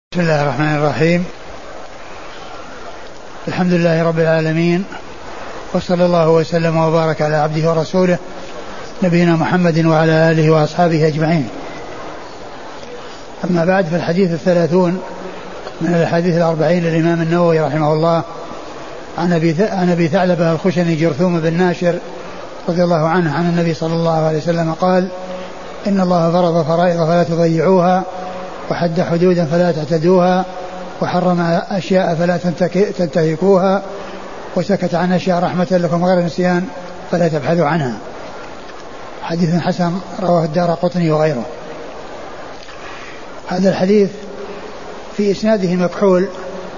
بسم الله الرحمن الرحيم. الحمد لله رب العالمين، وصلى الله وسلم وبارك على عبده ورسوله نبينا محمد وعلى آله وأصحابه أجمعين. أما بعد، فالحديث 30 من الحديث 40 للإمام النووي رحمه الله عن أبي ثعلبة الخشني جرثوم بن ناشر رضي الله عنه عن النبي صلى الله عليه وسلم قال: إن الله فرض فرائض فلا تضيعوها، وحد حدودا فلا تعتدوها، وحرم أشياء فلا تنتهكوها، وسكت عن أشياء رحمة لكم غير نسيان فلا تبحثوا عنها. حديث حسن رواه الدارقطني وغيره. هذا الحديث في إسناده مكحول،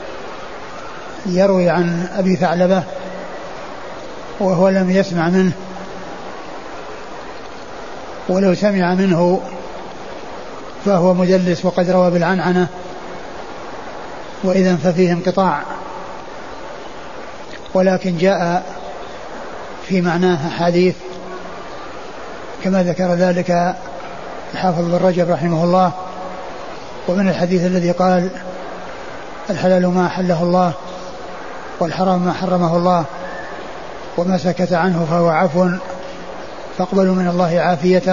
يروي عن أبي ثعلبة وهو لم يسمع منه، ولو سمع منه فهو مدلس وقد روى بالعنعنة، وإذن ففيه انقطاع، ولكن جاء في معناه حديث كما ذكر ذلك الحافظ بن رجب رحمه الله. ومن الحديث الذي قال: الحلال ما أحله الله، والحرام ما حرمه الله، وما سكت عنه فهو عفو، فاقبلوا من الله عافيته.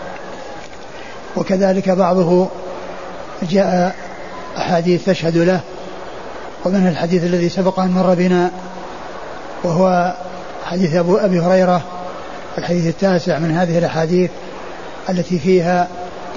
وكذلك بعضه جاء أحاديث تشهد له، ومن الحديث الذي سبق أن مر بنا وهو حديث أبي هريرة، الحديث التاسع من هذه الأحاديث التي فيها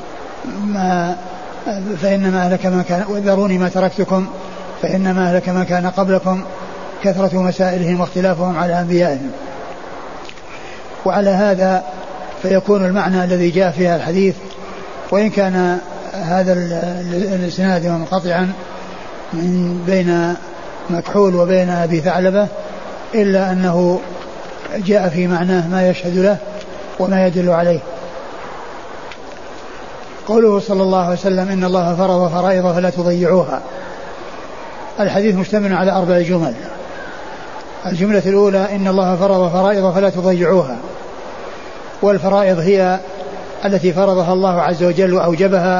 فإنما أهلك ما كان، وذروني ما تركتكم فإنما أهلك ما كان قبلكم كثرة مسائلهم واختلافهم على أنبيائهم. وعلى هذا فيكون المعنى الذي جاء فيها الحديث، وإن كان هذا الإسناد منقطعا من بين مكحول وبين أبي ثعلبة، إلا أنه جاء في معناه ما يشهد له وما يدل عليه. قوله صلى الله عليه وسلم: إن الله فرض فرائض فلا تضيعوها. الحديث مشتمل على 4 جمل. الجملة الأولى: إن الله فرض فرائض فلا تضيعوها. والفرائض هي التي فرضها الله عز وجل وأوجبها،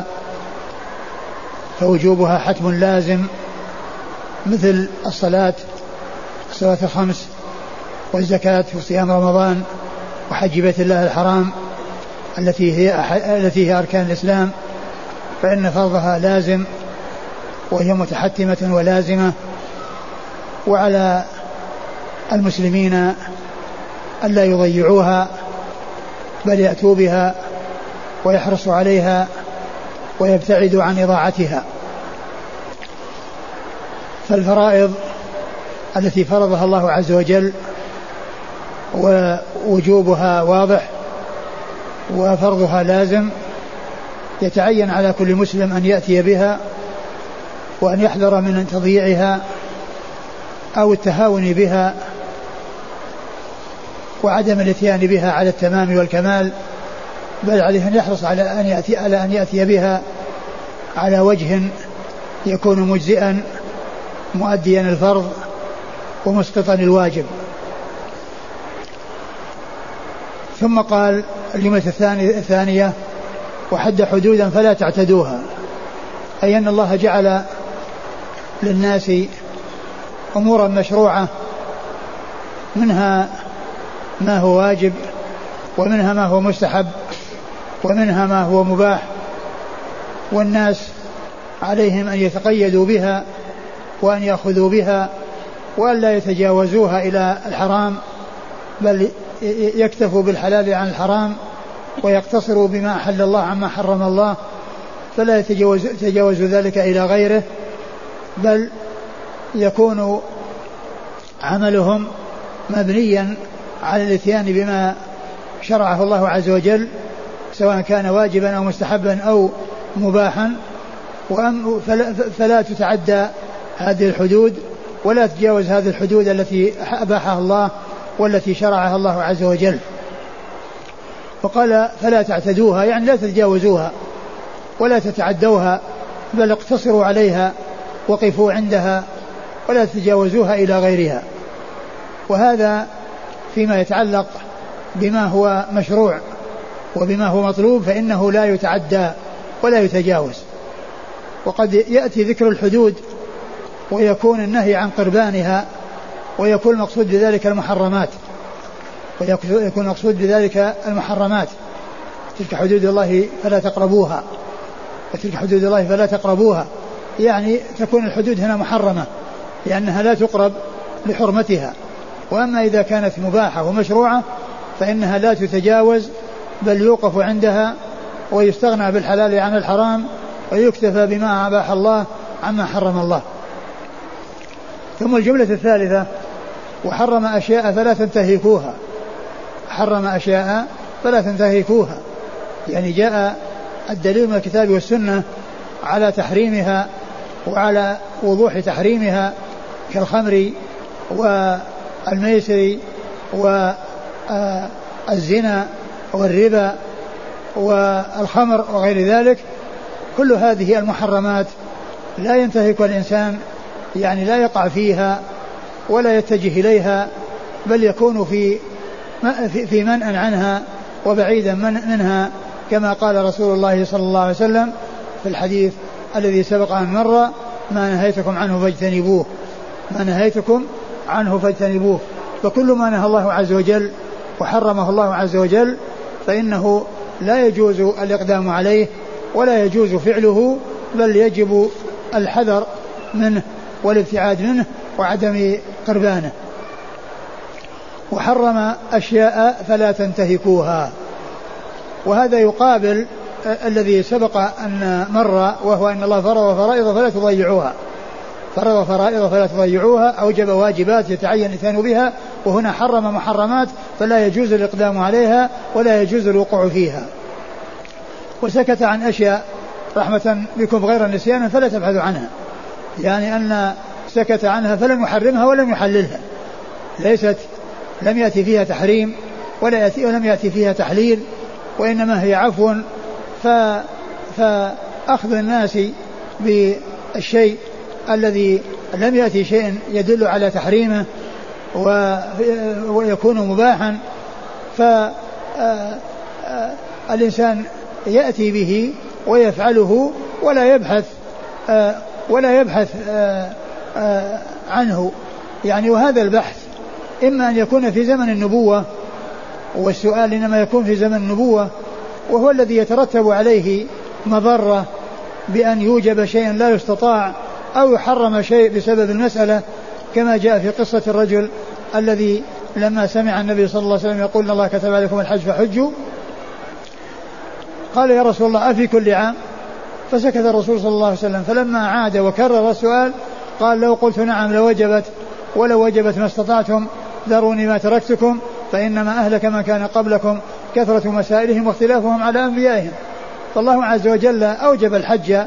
فوجوبها حتم لازم، مثل الصلاة 5 والزكاة وصيام رمضان وحج بيت الله الحرام التي هي أركان الإسلام، فإن فرضها لازم وهي متحتمة ولازمة. وعلى المسلمين ألا يضيعوها، بل يأتوا بها ويحرصوا عليها ويبتعدوا عن إضاعتها. فالفرائض التي فرضها الله عز وجل ووجوبها واضح وفرضها لازم، يتعين على كل مسلم أن يأتي بها وأن يحذر من تضييعها أو التهاون بها وعدم الاتيان بها على التمام والكمال، بل عليه أن يحرص على أن يأتي بها على وجه يكون مجزئا مؤديا الفرض ومسقطا الواجب. ثم قال الجملة الثانية: وحد حدودا فلا تعتدوها. أي أن الله جعل للناس أمورا مشروعة، منها ما هو واجب، ومنها ما هو مستحب، ومنها ما هو مباح، والناس عليهم أن يتقيدوا بها وأن يأخذوا بها وأن لا يتجاوزوها إلى الحرام، بل يكتفوا بالحلال عن الحرام ويقتصروا بما أحل الله عما حرم الله، فلا يتجاوزوا ذلك إلى غيره، بل يكون عملهم مبنيا على الاتيان بما شرعه الله عز وجل، سواء كان واجبا أو مستحبا أو مباحا، فلا تتعدى هذه الحدود ولا تتجاوز هذه الحدود التي أباحها الله والتي شرعها الله عز وجل. وقال: فلا تعتدوها، يعني لا تتجاوزوها ولا تتعدوها، بل اقتصروا عليها وقفوا عندها ولا تتجاوزوها إلى غيرها. وهذا فيما يتعلق بما هو مشروع وبما هو مطلوب، فإنه لا يتعدى ولا يتجاوز. وقد يأتي ذكر الحدود ويكون النهي عن قربانها، ويكون المقصود بذلك المحرمات، ويكون المقصود بذلك المحرمات. تلك حدود الله فلا تقربوها، وتلك حدود الله فلا تقربوها، يعني تكون الحدود هنا محرمة لأنها لا تقرب لحرمتها. وأما إذا كانت مباحة ومشروعة فإنها لا تتجاوز، بل يوقف عندها ويستغنى بالحلال عن الحرام، ويكتفى بما أباح الله عما حرم الله. ثم الجملة الثالثة: وحرم أشياء فلا تنتهكوها. حرم أشياء فلا تنتهكوها، يعني جاء الدليل من الكتاب والسنة على تحريمها وعلى وضوح تحريمها، كالخمر والميسر والزنا والربا والخمر وغير ذلك. كل هذه المحرمات لا ينتهك الإنسان، يعني لا يقع فيها ولا يتجه إليها، بل يكون في منأ عنها وبعيدا منها، كما قال رسول الله صلى الله عليه وسلم في الحديث الذي سبق أن مر: ما نهيتكم عنه فاجتنبوه، ما نهيتكم عنه فاجتنبوه. فكل ما نهى الله عز وجل وحرمه الله عز وجل فإنه لا يجوز الإقدام عليه ولا يجوز فعله، بل يجب الحذر منه والابتعاد منه وعدم قربانه. وحرم أشياء فلا تنتهكوها، وهذا يقابل الذي سبق أن مر، وهو أن الله فرض فرائض فلا تضيعوها، فرض فرائض فلا تضيعوها، أوجب واجبات يتعين الإنسان بها، وهنا حرم محرمات فلا يجوز الإقدام عليها ولا يجوز الوقوع فيها. وسكت عن أشياء رحمة بكم غير نسيانا فلا تبحثوا عنها، يعني أن سكت عنها فلم يحرمها ولم يحللها، لم يأتي فيها تحريم ولم يأتي فيها تحليل، وإنما هي عفو. فأخذ الناس بالشيء الذي لم يأتي شيء يدل على تحريمه ويكون مباحا، فالإنسان يأتي به ويفعله ولا يبحث عنه، يعني. وهذا البحث إما أن يكون في زمن النبوة، والسؤال إنما يكون في زمن النبوة، وهو الذي يترتب عليه مضرة بأن يوجب شيء لا يستطاع أو يحرم شيء بسبب المسألة، كما جاء في قصة الرجل الذي لما سمع النبي صلى الله عليه وسلم يقول: الله كتب عليكم الحج فحجوا، قال: يا رسول الله أفي كل عام؟ فسكت الرسول صلى الله عليه وسلم، فلما عاد وكرر السؤال قال: لو قلت نعم لوجبت، ولو وجبت ما استطعتم، ذروني ما تركتكم، فإنما أهلك من كان قبلكم كثرة مسائلهم واختلافهم على أنبيائهم. فالله عز وجل أوجب الحج،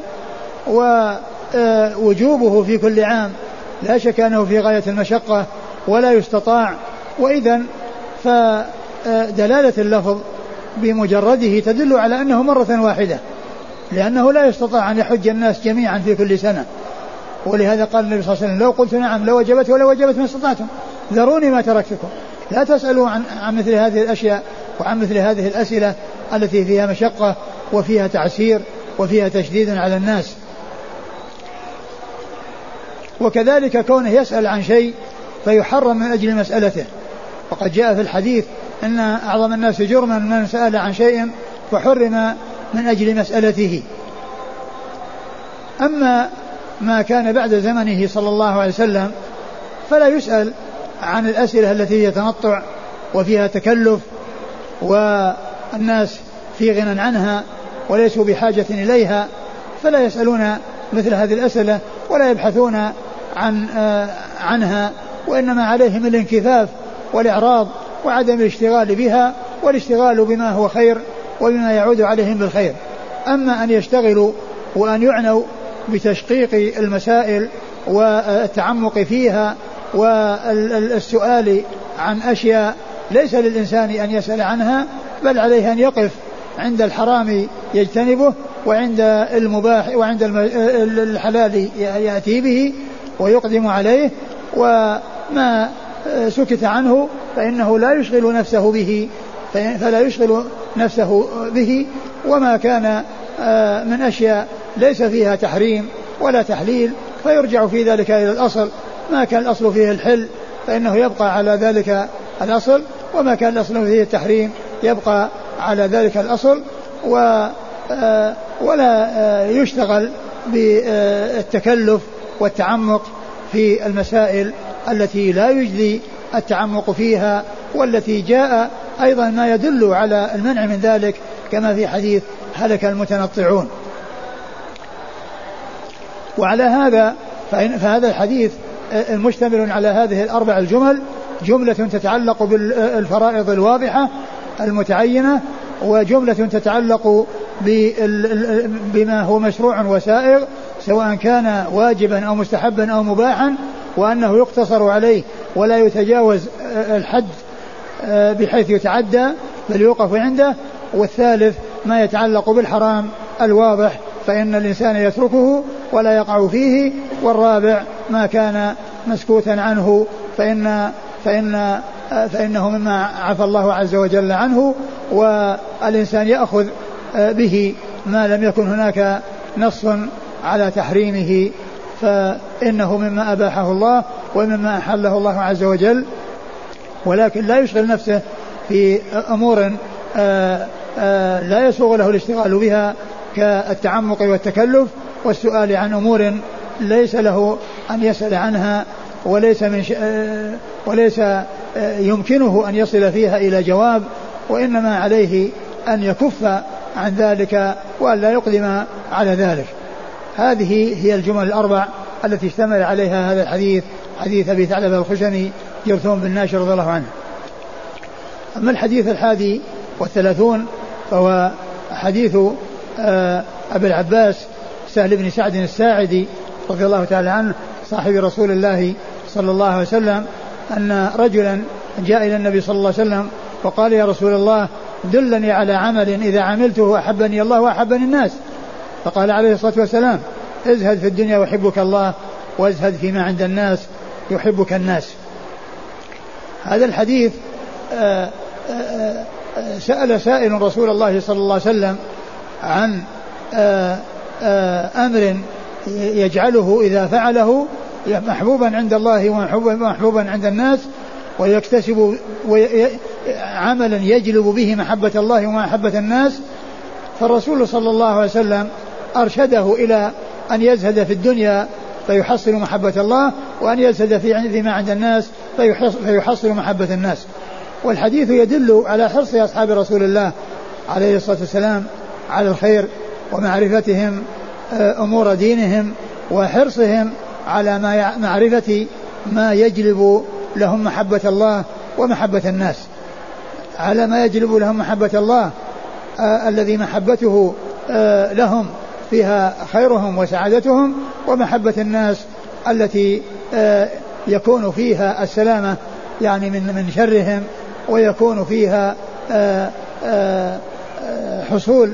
ووجوبه في كل عام لا شك أنه في غاية المشقة ولا يستطاع، وإذن فدلالة اللفظ بمجرده تدل على أنه مرة واحدة، لأنه لا يستطاع أن يحج الناس جميعا في كل سنة. ولهذا قال النبي صلى الله عليه وسلم: لو قلت نعم لوجبت ولو وجبت ما استطعتم، ذروني ما تركتكم. لا تسألوا عن مثل هذه الأشياء وعن مثل هذه الأسئلة التي فيها مشقة وفيها تعسير وفيها تشديد على الناس. وكذلك كونه يسأل عن شيء فيحرم من أجل مسألته، وقد جاء في الحديث أن أعظم الناس جرما من سأل عن شيء فحرم من أجل مسألته. أما ما كان بعد زمنه صلى الله عليه وسلم فلا يسأل عن الأسئلة التي هي تنطع وفيها تكلف والناس في غنى عنها وليسوا بحاجة إليها، فلا يسألون مثل هذه الأسئلة ولا يبحثون عنها، وإنما عليهم الانكفاف والإعراض وعدم الاشتغال بها والاشتغال بما هو خير وبما يعود عليهم بالخير. أما أن يشتغلوا وأن يعنوا بتشقيق المسائل والتعمق فيها والسؤال عن أشياء ليس للإنسان أن يسأل عنها، بل عليه أن يقف عند الحرام يجتنبه، وعند المباح وعند الحلال يأتي به ويقدم عليه، وما سكت عنه فإنه لا يشغل نفسه به، فلا يشغل نفسه به. وما كان من أشياء ليس فيها تحريم ولا تحليل، فيرجع في ذلك إلى الأصل. ما كان الأصل فيه الحل فإنه يبقى على ذلك الأصل، وما كان الأصل فيه التحريم يبقى على ذلك الأصل. ولا يشتغل بالتكلف والتعمق في المسائل التي لا يجدي التعمق فيها، والتي جاء أيضا ما يدل على المنع من ذلك كما في حديث هلك المتنطعون. وعلى هذا فهذا الحديث المشتمل على هذه الأربع الجمل، جملة تتعلق بالفرائض الواضحة المتعينة، وجملة تتعلق بما هو مشروع وسائغ سواء كان واجبا أو مستحبا أو مباحا، وأنه يقتصر عليه ولا يتجاوز الحد بحيث يتعدى بل يوقف عنده. والثالث ما يتعلق بالحرام الواضح فإن الإنسان يتركه ولا يقع فيه. والرابع ما كان مسكوتا عنه فإنه مما عفى الله عز وجل عنه، والإنسان يأخذ به ما لم يكن هناك نص على تحريمه، فإنه مما أباحه الله ومما أحله الله عز وجل، ولكن لا يشغل نفسه في أمور لا يسوغ له الاشتغال بها كالتعمق والتكلف والسؤال عن أمور ليس له أن يسأل عنها وليس يمكنه أن يصل فيها إلى جواب، وإنما عليه أن يكف عن ذلك وأن لا يقدم على ذلك. هذه هي الجمل الأربع التي اشتمل عليها هذا الحديث، حديث أبي ثعلبة الخشني جرثوم بن ناشر رضي الله عنه. أما الحديث 31 فهو حديث أبي العباس سهل بن سعد الساعدي رضي الله تعالى عنه صاحب رسول الله صلى الله عليه وسلم أن رجلا جاء إلى النبي صلى الله عليه وسلم وقال: يا رسول الله دلني على عمل إذا عملته أحبني الله وأحبني الناس. فقال عليه الصلاة والسلام: ازهد في الدنيا يحبك الله، وازهد فيما عند الناس يحبك الناس. هذا الحديث سأل سائل رسول الله صلى الله عليه وسلم عن أمر يجعله إذا فعله محبوبا عند الله ومحبوبا عند الناس، ويكتسب عملا يجلب به محبة الله ومحبة الناس. فالرسول صلى الله عليه وسلم أرشده إلى أن يزهد في الدنيا فيحصل محبة الله، وأن يزهد فيما عند الناس فيحصل محبة الناس. والحديث يدل على حرص أصحاب رسول الله عليه الصلاة والسلام على الخير ومعرفتهم أمور دينهم، وحرصهم على معرفة ما يجلب لهم محبة الله ومحبة الناس، على ما يجلب لهم محبة الله الذي محبته لهم فيها خيرهم وسعادتهم، ومحبة الناس التي يكون فيها السلامة يعني من شرهم، ويكون فيها حصول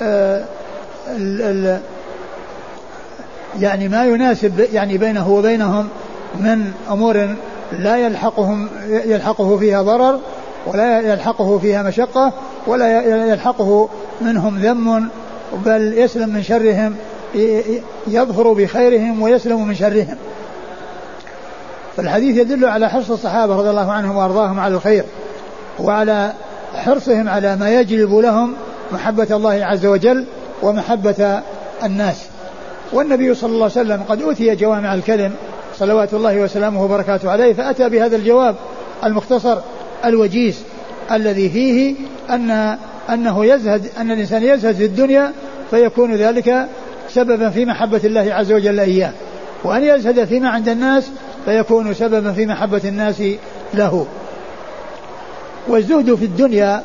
يعني ما يناسب يعني بينه وبينهم من أمور لا يلحقه فيها ضرر، ولا يلحقه فيها مشقة، ولا يلحقه منهم ذم، بل يسلم من شرهم، يظهر بخيرهم ويسلم من شرهم. فالحديث يدل على حرص الصحابة رضي الله عنهم وأرضاهم على الخير، وعلى حرصهم على ما يجلب لهم محبة الله عز وجل ومحبة الناس. والنبي صلى الله عليه وسلم قد أوتي جوامع الكلم صلوات الله وسلامه وبركاته عليه، فأتى بهذا الجواب المختصر الوجيز الذي فيه أنه يزهد، أن الإنسان يزهد في الدنيا فيكون ذلك سببا في محبة الله عز وجل إياه، وأن يزهد فيما عند الناس فيكون سببا في محبة الناس له. والزهد في الدنيا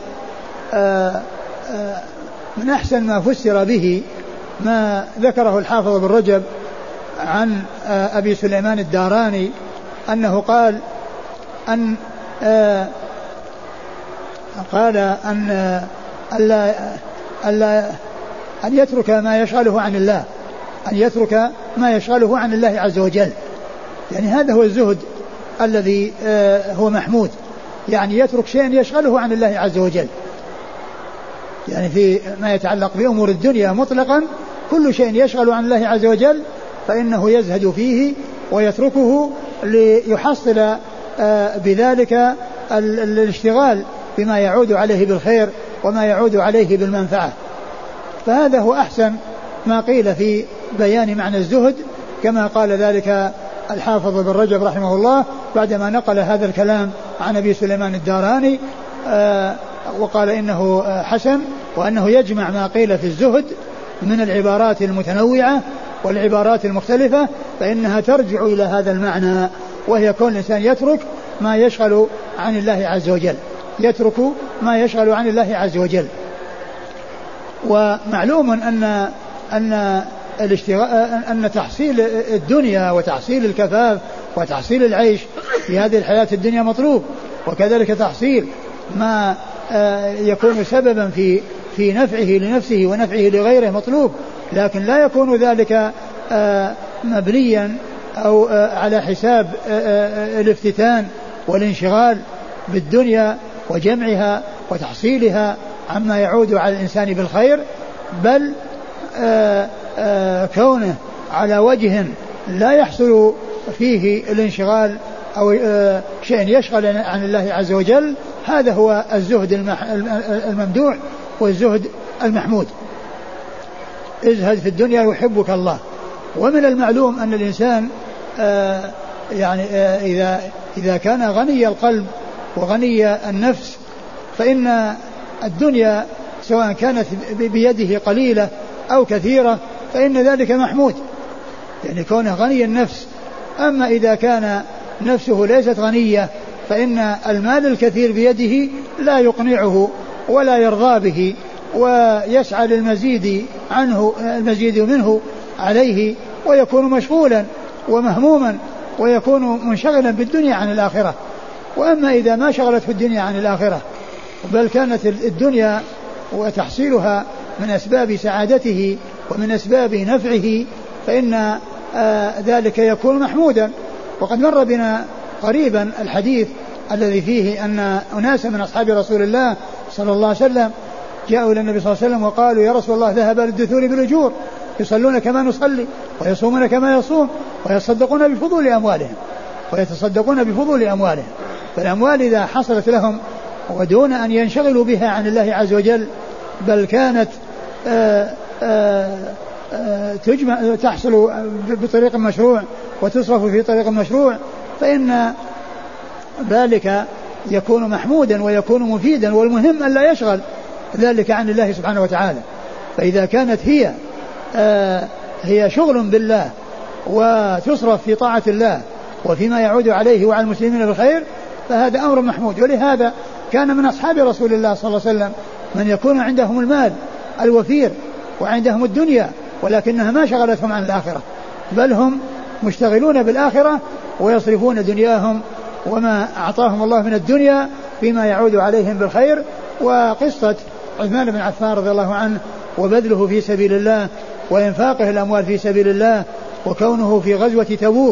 من أحسن ما فسر به ما ذكره الحافظ بن رجب عن أبي سليمان الداراني أنه قال أن يترك ما يشغله عن الله، أن يترك ما يشغله عن الله عز وجل. يعني هذا هو الزهد الذي هو محمود، يعني يترك شيئا يشغله عن الله عز وجل، يعني في ما يتعلق بأمور الدنيا مطلقا كل شيء يشغل عن الله عز وجل فإنه يزهد فيه ويتركه ليحصل بذلك الاشتغال بما يعود عليه بالخير وما يعود عليه بالمنفعة. فهذا هو أحسن ما قيل في بيان معنى الزهد، كما قال ذلك الحافظ بن رجب رحمه الله بعدما نقل هذا الكلام عن أبي سليمان الداراني، وقال إنه حسن، وأنه يجمع ما قيل في الزهد من العبارات المتنوعة والعبارات المختلفة، فإنها ترجع إلى هذا المعنى، وهي كون الإنسان يترك ما يشغل عن الله عز وجل، يترك ما يشغل عن الله عز وجل. ومعلوم أن تحصيل الدنيا وتحصيل الكفاف وتحصيل العيش في هذه الحياة الدنيا مطلوب، وكذلك تحصيل ما يكون سببا في نفعه لنفسه ونفعه لغيره مطلوب، لكن لا يكون ذلك مبنيا أو على حساب الافتتان والانشغال بالدنيا وجمعها وتحصيلها عما يعود على الإنسان بالخير، بل كونه على وجه لا يحصل فيه الانشغال أو شيء يشغل عن الله عز وجل، هذا هو الزهد الممدوح والزهد المحمود. ازهد في الدنيا يحبك الله. ومن المعلوم أن الإنسان يعني إذا كان غني القلب وغني النفس فإن الدنيا سواء كانت بيده قليلة أو كثيرة فإن ذلك محمود، يعني كونه غني النفس. أما إذا كان نفسه ليست غنية فإن المال الكثير بيده لا يقنعه ولا يرضى به، ويسعى للمزيد عنه، المزيد منه عليه، ويكون مشغولا ومهموما ويكون منشغلا بالدنيا عن الآخرة. وأما إذا ما شغلته الدنيا عن الآخرة بل كانت الدنيا وتحصيلها من أسباب سعادته ومن أسباب نفعه فإن ذلك يكون محمودا. وقد مر بنا قريبا الحديث الذي فيه أن أناسا من أصحاب رسول الله صلى الله عليه وسلم جاءوا إلى النبي صلى الله عليه وسلم وقالوا يا رسول الله ذهب للدثور بالأجور، يصلون كما نصلي ويصومون كما يصوم ويتصدقون بفضول أموالهم فالأموال إذا حصلت لهم ودون أن ينشغلوا بها عن الله عز وجل بل كانت تحصل بطريق مشروع وتصرف في طريق مشروع فإن ذلك يكون محمودا ويكون مفيدا. والمهم أن لا يشغل ذلك عن الله سبحانه وتعالى. فإذا كانت هي شغل بالله وتصرف في طاعة الله وفيما يعود عليه وعلى المسلمين بالخير فهذا أمر محمود. ولهذا كان من أصحاب رسول الله صلى الله عليه وسلم من يكون عندهم المال الوفير وعندهم الدنيا ولكنها ما شغلتهم عن الآخرة، بل هم مشتغلون بالآخرة ويصرفون دنياهم وما أعطاهم الله من الدنيا فيما يعود عليهم بالخير. وقصة عثمان بن عفان رضي الله عنه وبذله في سبيل الله وإنفاقه الأموال في سبيل الله وكونه في غزوة تبوك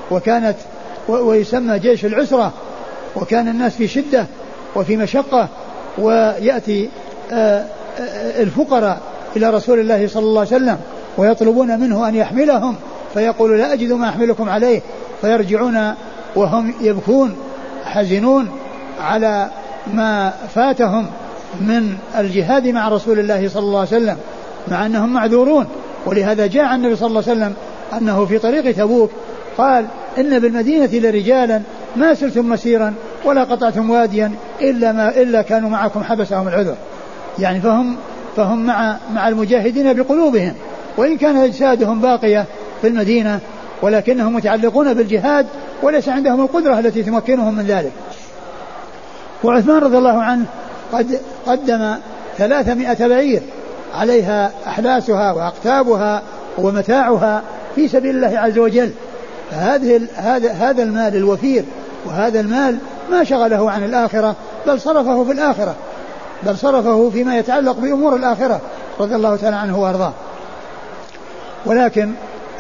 ويسمى جيش العسرة، وكان الناس في شدة وفي مشقة، ويأتي الفقراء إلى رسول الله صلى الله عليه وسلم ويطلبون منه أن يحملهم فيقول لا أجد ما أحملكم عليه، فيرجعون وهم يبكون حزنون على ما فاتهم من الجهاد مع رسول الله صلى الله عليه وسلم مع أنهم معذورون. ولهذا جاء النبي صلى الله عليه وسلم أنه في طريق تبوك قال إن بالمدينة لرجالا ما سرتم مسيرا ولا قطعتم واديا إلا كانوا معكم حبسهم العذر، يعني فهم مع المجاهدين بقلوبهم وإن كان أجسادهم باقية في المدينة ولكنهم متعلقون بالجهاد وليس عندهم القدرة التي تمكنهم من ذلك. وعثمان رضي الله عنه قد قدم 300 بعير عليها أحلاسها وأقتابها ومتاعها في سبيل الله عز وجل. هذا المال الوفير وهذا المال ما شغله عن الآخرة بل صرفه في الآخرة، بل صرفه فيما يتعلق بأمور الآخرة رضي الله تعالى عنه وأرضاه. ولكن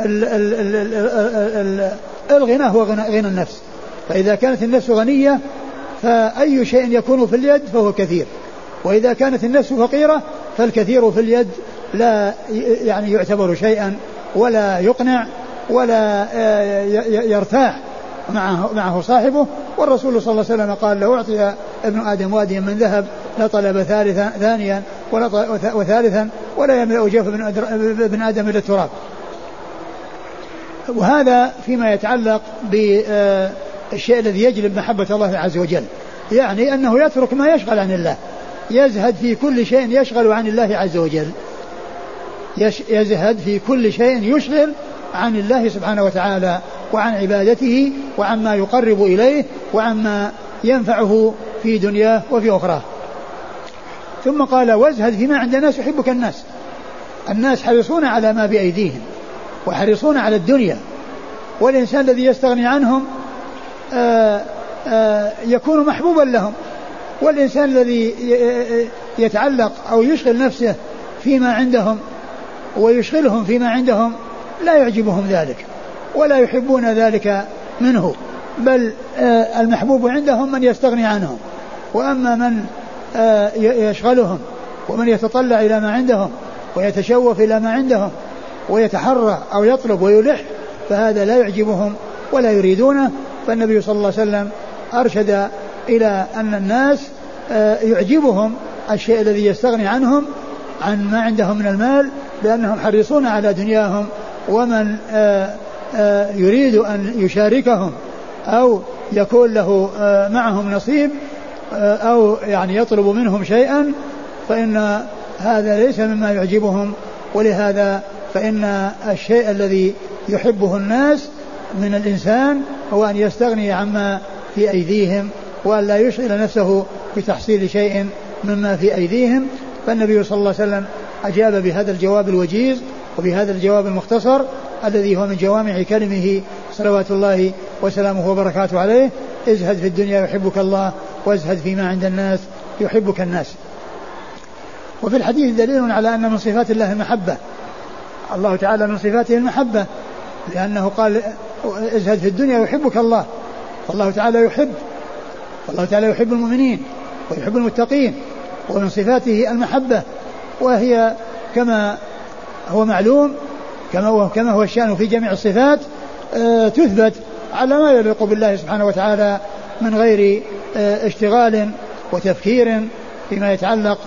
الغنى هو غنى النفس، فإذا كانت النفس غنية فأي شيء يكون في اليد فهو كثير، وإذا كانت النفس فقيرة فالكثير في اليد لا يعني يعتبر شيئا ولا يقنع ولا يرتاح معه صاحبه. والرسول صلى الله عليه وسلم قال: لو أعطي ابن آدم واديا من ذهب لطلب ثانيا وثالثا ولا يملأ جوف ابن آدم إلى التراب. وهذا فيما يتعلق بالشيء الذي يجلب محبة الله عز وجل، يعني أنه يترك ما يشغل عن الله، يزهد في كل شيء يشغل عن الله عز وجل، يزهد في كل شيء يشغل عن الله سبحانه وتعالى وعن عبادته وعما يقرب إليه وعما ينفعه في دنياه وفي أخراه. ثم قال: وازهد فيما عند الناس يحبك الناس. الناس حريصون على ما بأيديهم وحريصون على الدنيا، والإنسان الذي يستغني عنهم يكون محبوبا لهم، والإنسان الذي يتعلق أو يشغل نفسه فيما عندهم ويشغلهم فيما عندهم لا يعجبهم ذلك ولا يحبون ذلك منه، بل المحبوب عندهم من يستغني عنهم. وأما من يشغلهم ومن يتطلع إلى ما عندهم ويتشوف إلى ما عندهم ويتحرى أو يطلب ويلح فهذا لا يعجبهم ولا يريدونه. فالنبي صلى الله عليه وسلم أرشد إلى أن الناس يعجبهم الشيء الذي يستغني عنهم عن ما عندهم من المال لأنهم حريصون على دنياهم، ومن يريد أن يشاركهم أو يكون له معهم نصيب أو يعني يطلب منهم شيئا فإن هذا ليس مما يعجبهم. ولهذا فإن الشيء الذي يحبه الناس من الإنسان هو أن يستغني عما في أيديهم وأن لا يشغل نفسه بتحصيل شيء مما في أيديهم. فالنبي صلى الله عليه وسلم أجاب بهذا الجواب الوجيز وبهذا الجواب المختصر الذي هو من جوامع كلمه صلوات الله وسلامه وبركاته عليه: ازهد في الدنيا يحبك الله وازهد فيما عند الناس يحبك الناس. وفي الحديث دليل على أن من صفات الله المحبة، الله تعالى من صفاته المحبة، لأنه قال: ازهد في الدنيا يحبك الله. فالله تعالى يحب، والله تعالى يحب المؤمنين ويحب المتقين، ومن صفاته المحبة، وهي كما هو معلوم كما هو الشأن في جميع الصفات تثبت على ما يليق بالله سبحانه وتعالى من غير اشتغال وتفكير فيما يتعلق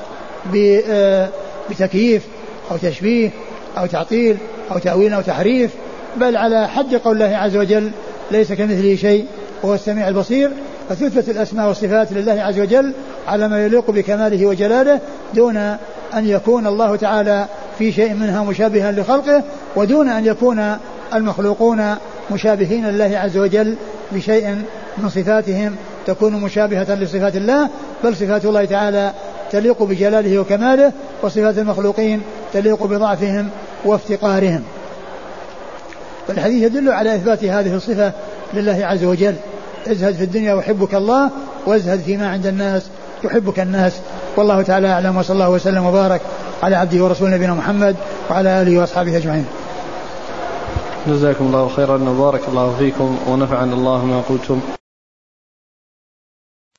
بتكييف أو تشبيه أو تعطيل أو تأويل أو تحريف، بل على حد قول الله عز وجل: ليس كمثله شيء وهو السميع البصير. فتثبت الأسماء والصفات لله عز وجل على ما يليق بكماله وجلاله دون أن يكون الله تعالى في شيء منها مشابها لخلقه، ودون أن يكون المخلوقون مشابهين لله عز وجل بشيء من صفاتهم تكون مشابهة لصفات الله، بل صفات الله تعالى تليق بجلاله وكماله، وصفات المخلوقين تليق بضعفهم وافتقارهم. فالحديث يدل على إثبات هذه الصفة لله عز وجل: ازهد في الدنيا يحبك الله وازهد فيما عند الناس يحبك الناس. والله تعالى أعلم، وصلى الله وسلم وبارك على عبده ورسوله نبينا محمد وعلى آله وأصحابه أجمعين. جزاكم الله خيرا وبارك الله فيكم ونفعنا الله ما قلتم.